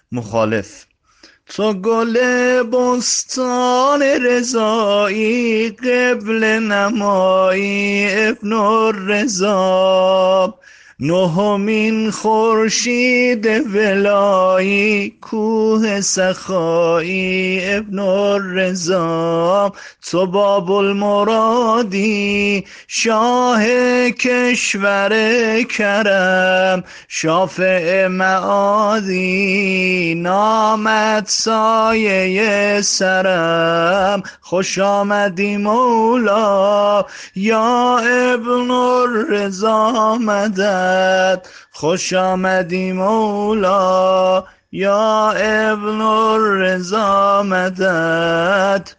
مخالف. تو گل بستان رضایی، قبل نمایی ابن الرضا، نهمین خورشید ولایی، کوه سخایی ابن الرضا. تو باب المرادی، شاه کشور کرم، شافع معادی، نامت سایه سرم. خوش آمدی مولا یا ابن الرضا مدد، خوش آمدی مولا یا ابن الرضا مدد.